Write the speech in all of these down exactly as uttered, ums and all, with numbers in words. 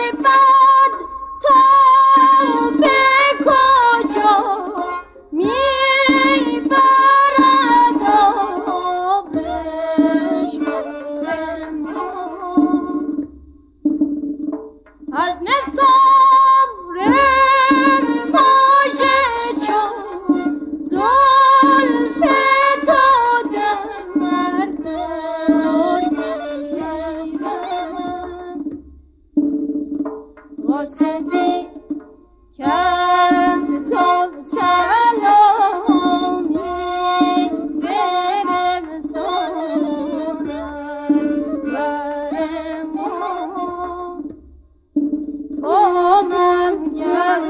باد تا به کجا میبرد آبش ما از نظام ماژه چون زلف تو در میرم قاصدی که از تو سلامی برساند بر ما تو منگر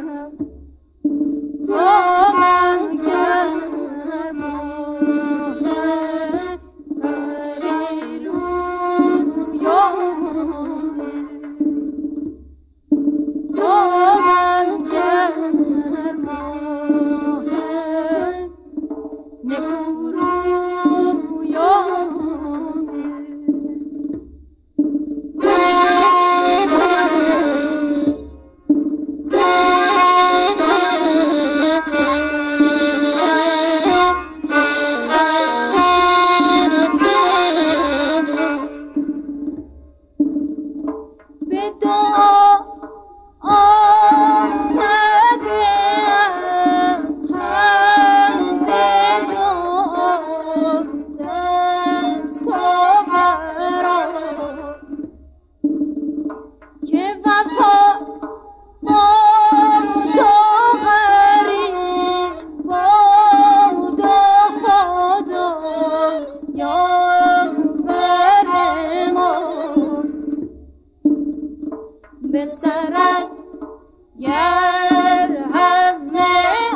تو منگر ماه پریرویانه تو منگر ماه به دعا آمده هم به دعا دست و قرار که وفا با تو غریب باد و خدا یا بر ما به سرت گر همه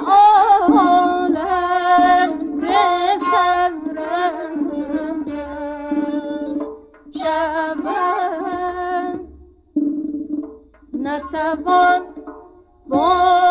عالم به صبرم جمع شوند نتوان با